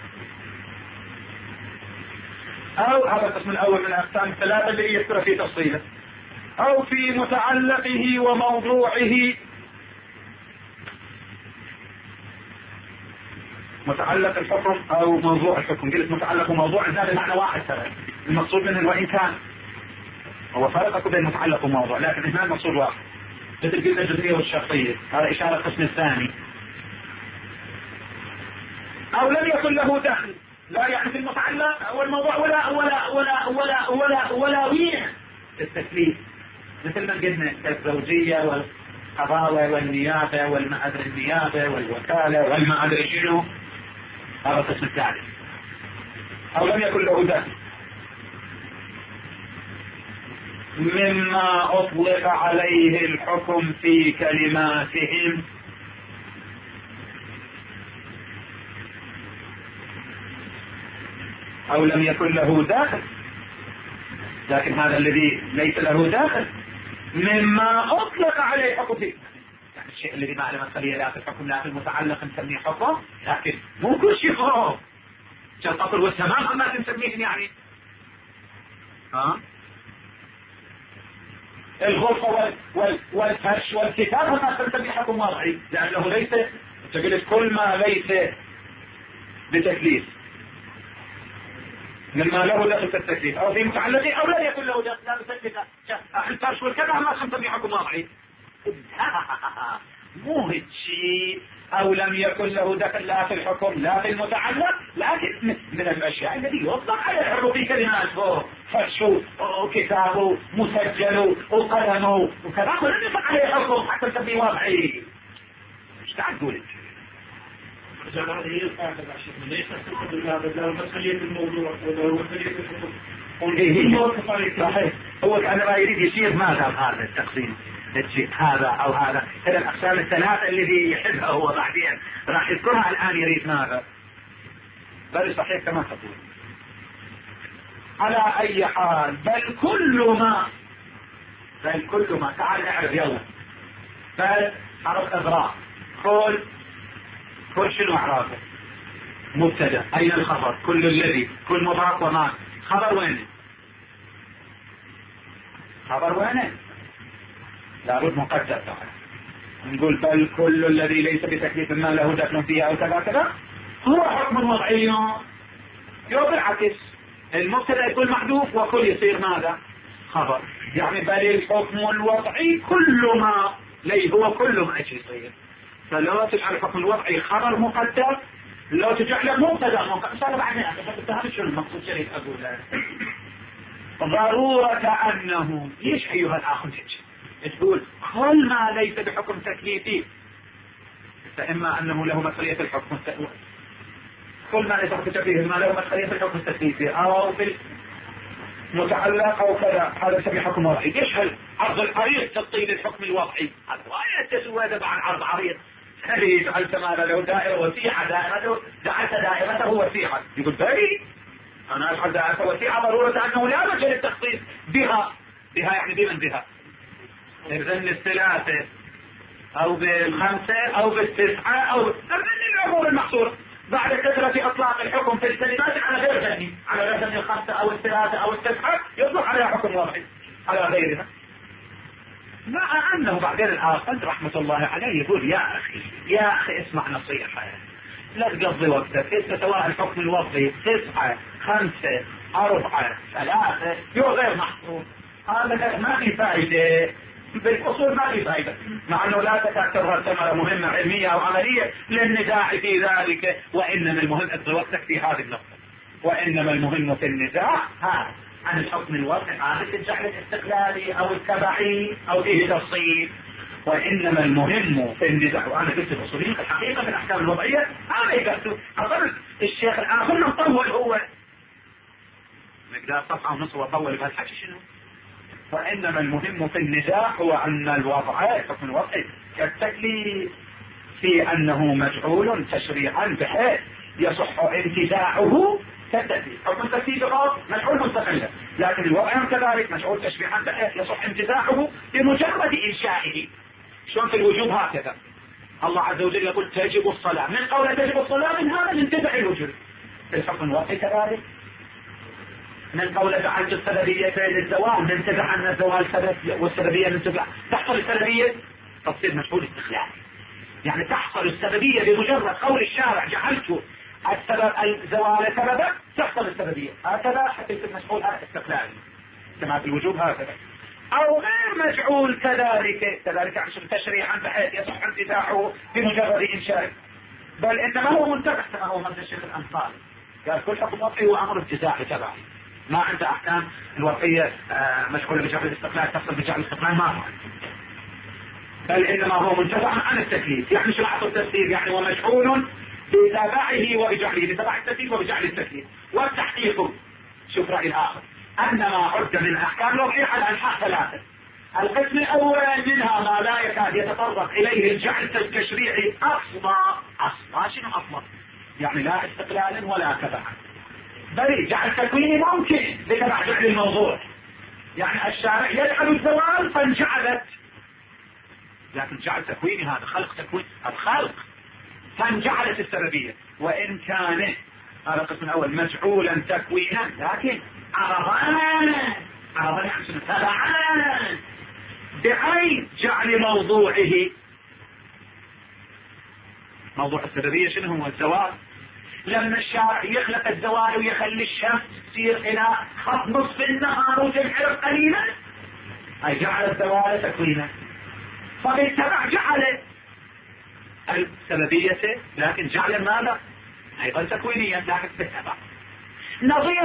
او هذا القسم الاول من الاقسام الثلاثة الذي يذكر في تفصيله او في متعلقه وموضوعه. متعلق الحكم او موضوع الحكم. قلت متعلق وموضوع هذا معنى واحد ترى المقصود منه وان كان هو فرق بين متعلق وموضوع لكن هنا المقصود واحد. مثل قلنا الجزئية والشرطية هذا اشارة القسم الثاني. او لم يكن له دخل لا يعني في المتعلق او الموضوع ولا وين التكليف مثل ما قلنا الزوجية والقضاوة والنيابة والما ادري النيابة والوكالة والما ادري شنو. هذا القسم الثالث. او لم يكن له دخل مما اطلق عليه الحكم في كلماتهم او لم يكن له داخل لكن هذا الذي ليس له داخل مما اطلق عليه الحكم فيه يعني الشيء الذي ما له مسألة لا في الحكم لا في المتعلق نسميه حكم لكن مو كل شيء خروف كالقطر والتمام اما نسميه يعني الغرفة والفرش والكتاب هنا تسميه حكم وضعي لأنه ليس تقول كل ما ليس بتكليف مما له دخل في التكليف أو في متعلقه أو لا يكون له دخل لا بتكليف الفرش والكتاب ما تسميه حكم وضعي. مو هيك شيء. أو لم يكن له دخل لا في الحكم لا في المتعلق لكن من الأشياء التي يطلق على الحروف في كلماته فرش وكتابه مسجل وقلمه وكذا كل يطلق عليه الحكم حتى تسميه وضعي. ايش قاعد تقول انت؟ هذه القاعدة ليس تقصد هذا مسؤولية الموضوع ولا مسؤولية الحكم. صحيح. هو كان ما يريد يصير ماذا هذا التقسيم هذا او هذا هذه الاقسام الثلاثة الذي يحبها هو بعدين راح يذكرها الان يريد ماذا. بل صحيح كما تقول. على اي حال بل كل ما تعال نعرف يلا. بل حرف اضراب كل شنو اعرابه مبتدا اين الخبر كل الذي كل مضاف وما خبر وين لابد مقدر تعالى. نقول بل كل الذي ليس بتكليف ما له دخل فيه او كذا كذا هو حكم وضعي. يو بالعكس المبتدا يكون محذوف وكل يصير ماذا خبر يعني بل الحكم الوضعي كل ما لي هو كل ما يصير. فلو تجعل الحكم الوضعي خبر مقدر، لو تجعله مبتدا مقدر صار بعدين. هذا شنو المقصود شريك اقوله؟ ضرورة انه ليش ايها الاخ تقول كل ما ليس بحكم تكليفي، فاما انه له مسؤولية الحكم كل ما ليس بحكم تكليفي ما له مسؤولية الحكم التكليفي او متعلق او كذا، هذا يسمى حكم وضعي. ليش عرض العريض تبطيل الحكم الوضعي؟ هذا لا تسوى عن عرض عريض. هل جعلت ماذا له دائرة وسيعة، جعلت دائرته وسيعة، يقول بلي انا اجعل دائرته وسيعة ضرورة انه لا مجال التخصيص بها يعني بمن بها؟ اذن الثلاثة او بالخمسة او بالتسعة او من الامور المحصورة بعد كثرة اطلاق الحكم في الكلمات على غير ذني، على غير ذني الخمسة او الثلاثة او التسعة يطلق عليها حكم وضعي على غيرها. مع انه بعدين الاخر رحمة الله عليه يقول يا اخي اسمع نصيحة، لا تقضي وقتك انت سواء الحكم الوضعي 9 5 4 3 غير محصور، هذا ما في فائدة بالاصول، ما في فائدة، مع انه لا تكاد تظهر ثمرة مهمة علمية او عملية للنزاع في ذلك، وانما المهم اقضي وقتك في هذه النقطة، وانما المهم في النزاع هذا عن الحكم الوضعي هذا الجعل الاستقلالي او التبعي او فيه تفصيل، وانما المهم في النزاع. وانا قلت الاصوليين الحقيقة في الاحكام الوضعية انا قلت اصلا الشيخ الان كنا نطول هو مقدار صفحة ونص وطول بهالحكي شنو. وانما المهم في النزاع هو ان الوضع الحكم الوضعي كالتكليف في انه مجعول تشريعا بحيث يصح انتزاعه كالتكليف. حكم التكليف مجعول مستقلا، لكن الوضع كذلك مجعول تشريعا بحيث يصح انتزاعه بمجرد انشائه. شلون في الوجوب هكذا الله عز وجل يقول تجب الصلاة، من قول تجب الصلاة من هذا ننتزع الوجوب. في الحكم الوضعي كذلك من قول جعلت السببية للزوال ننتزع ان الزوال سبب والسببية ننتزع، تحصل السببية تصير مجهول استقلال، يعني تحصل السببية بمجرد قول الشارع جعلت السبب الزوال سببا تحصل السببية، هكذا حتى يصير مجهول استقلال كما في الوجوب هكذا. او غير مجعول كذلك عشان تشريعا بحيث يصح انتزاعه بمجرد انشاء، بل انما هو منتبه كما هو مثل الشيخ الانصاري قال كل حكم وضعي هو امر انتزاعي تبعي، ما عنده احكام الوضعية مشغولة بجعل الاستقلال تصل بجعل الاستقلال ما، بل انما هو منتزع عن التكليف. يعني شو حصل التفسير؟ يعني ومشغول بتبعه وبجعله، بتبع التكليف وبجعل التكليف. والتحقيق شوف رأي الاخر ان ما عد من احكام الوضعية على انحاء ثلاثة. القسم الاول منها ما لا يكاد يتطرق اليه الجعل التشريعي اصلا شنو اصلا؟ يعني لا استقلالا ولا تبعا، بل جعل تكويني ممكن بتبع جعل الموضوع، يعني الشارع يجعل الزوال فانجعلت، لكن جعل تكويني هذا خلق تكوين، هذا خلق فانجعلت السببية. وإن كان هذا القسم الأول مجعولا تكوينا لكن عرضان يعني تبعان بعين جعل موضوعه. موضوع السببية شنو هو؟ الزوال. لما الشارع يخلق الزوال ويخلي الشمس تصير الى خط نصف النهار وتنحرق قليلا اي جعل الزوال تكوينا، فبالتبع جعل السببية لكن جعل ماذا؟ ايضا تكوينيا لكن بالتبع. نظير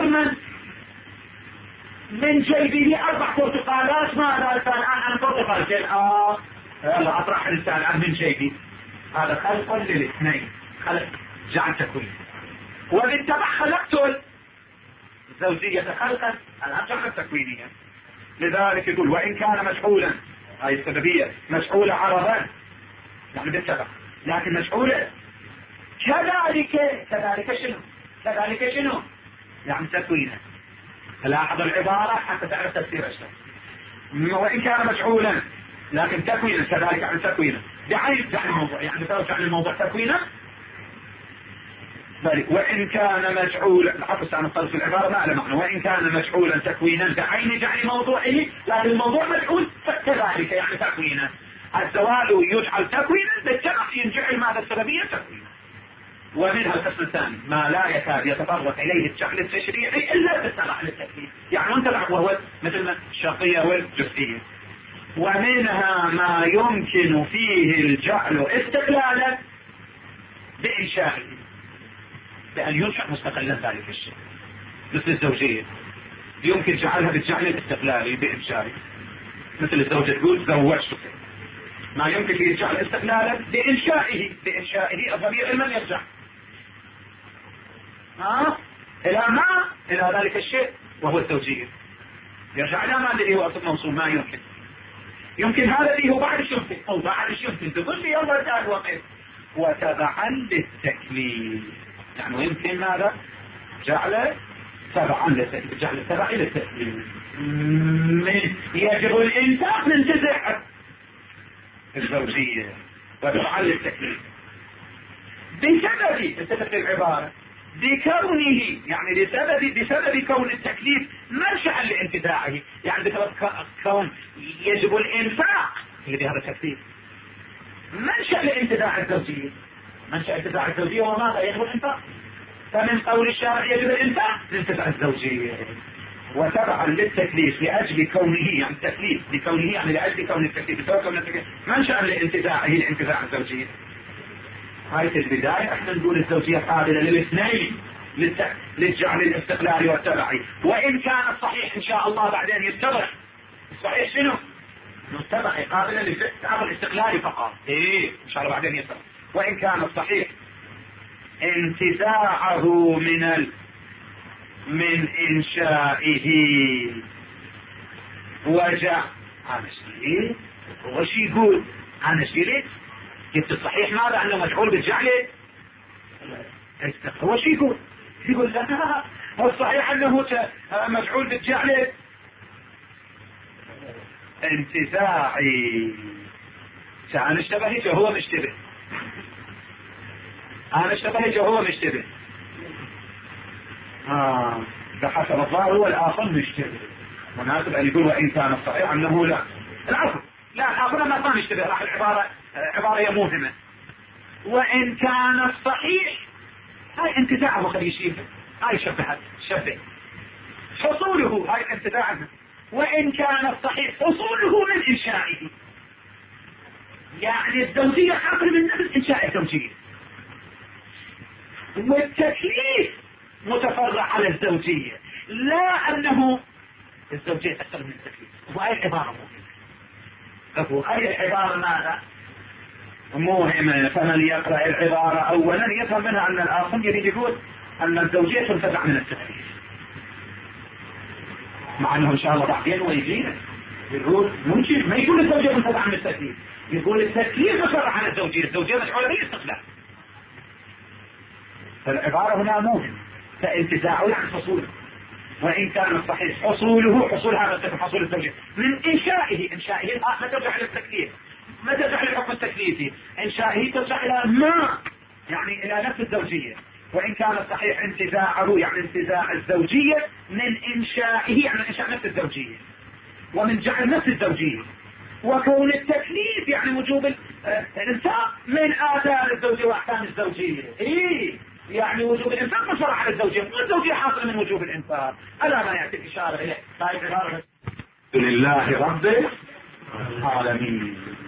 من جيبه 4 برتقالات ماذا الان عن برتقالتين يلا اطرح الانسان الان من جيبي، هذا خلق للاثنين، خلق جعل تكوين. وبالتبع خلقت الزوجية خلقا الآن جعل تكوينيا. لذلك يقول وإن كان مجعولا هاي السببية مجعولة عرضا يعني بالتبع، لكن مجعولة كذلك شنو يعني تكوينا. لاحظ العبارة حتى تعرف تفسير الشيء. وإن كان مجعولا لكن تكوينا كذلك يعني تكوينا بعين جعل الموضوع، يعني جعل الموضوع تكوينا. وإن كان مجعولا العكس عن الطرف العبارة ما له معنى. وإن كان مجعولا تكوينا بعين جعل موضوعه لكن الموضوع مجعول كذلك يعني تكوينا. الزوال يجعل تكوينا بالتبع ينجعل ماذا السببية تكوينا. ومنها القسم الثاني ما لا يكاد يتطرق إليه الجعل التشريعي إلا بالتبع للتكليف، يعني منتبع وهو مثل ما الشيخ الاحتياطية والجزئية. ومنها ما يمكن فيه الجعل استقلالا بإنشائه، بأن ينشأ مستقلا ذلك الشيء، مثل الزوجية يمكن جعلها بالجعل الاستقلالي بإنشائه، مثل الزوجة تقول زوجتك. ما يمكن فيه الجعل استقلالا بإنشائه الضمير لمن يرجع؟ إلى ذلك الشيء وهو الزوجية، يرجع إلى ما الذي هو أصل موصول. ما يمكن هذا الذي هو بعد الشمس أو بعد الشمس تقول لي يوم الآن وقت وتبعا للتكليف، يعني يمكن ماذا؟ جعل تبعا للتكليف، جعل تبعا للتكليف. يجب الإنسان ننتزع الزوجية وتبعا للتكليف بسبب العبارة بكونه، يعني بسبب كون التكليف منشأ لانتزاعه، يعني بسبب كون يجب الانفاق اللي بهذا التكليف منشأ لانتزاع الزوجية. منشأ انتزاع الزوجية وماذا؟ يجب الانفاق. فمن قول الشارع يجب الانفاق لانتزاع الزوجية، وتبعا للتكليف لأجل كونه، يعني التكليف لكونه، يعني لأجل كون التكليف بسبب كون التكليف منشأ لانتزاعه لانتزاع الزوجية. هاي في البداية احنا نقول الزوجية قابلة للاثنين، للجعل الاستقلالي والتبعي، وان كان الصحيح ان شاء الله بعدين يتضح الصحيح شنو؟ التبعي قابلة للاستقلالي فقط، ان شاء الله بعدين يتضح. وان كان الصحيح انتزاعه من انشائه وجع. انا شيء وش يقول؟ انا شيء جبت الصحيح ماذا؟ انه مجعول بالجعل. هو شو يقول لا الصحيح انه مجعول بالجعل انتزاعي. انا اشتبه هو مشتبه، انا اشتبه هو مشتبه. بحسب الظاهر هو الاخر مشتبه، مناسب ان يقول وان كان الصحيح انه لا العفو لا الاخر ما كان يشتبه، راح العبارة عبارة موهمة. وان كان الصحيح هاي انتزاعه خلي يشيل، هاي شبه حصوله، هاي انتزاعه. وان كان الصحيح حصوله من انشائه، يعني الزوجية حاصل من نفس انشاء الزوجية، والتكليف متفرع على الزوجية، لا انه الزوجية اكثر من التكليف. وهي العبارة موهمة. هاي العبارة ماذا؟ موهمة. فمن يقرأ العبارة اولا يفهم منها ان الاخر يريد يقول ان الزوجية تنتزع من التكليف، مع انه ان شاء الله بعدين ويجينا يقول ممكن ما يقول الزوجية تنتزع من التكليف، يقول التكليف مفرع عن الزوجية، الزوجية مشعولة بالاستقلال. فالعبارة هنا موهمة، فانتزاعه يعني حصوله. وإن كان الصحيح حصول هذا التكليف، حصول الزوجية من إنشائه ما ترجع إلى التكليف، ما ترجع للحكم التكليفي، إنشائه ترجع إلى ما، يعني إلى نفس الزوجية. وإن كان الصحيح انتزاعه يعني انتزاع الزوجية من إنشائه، يعني إنشاء نفس الزوجية ومن جعل نفس الزوجية. وكون التكليف يعني وجوب الإنفاق من آثار الزوجية وأحكام الزوجية، يعني وجوب الإنفاق مشروع على الزوجية، والزوجية حاصلة من وجوب الإنفاق. ألا ما يأتي الإشارة إليه؟ طيب عبارة لله رب العالمين.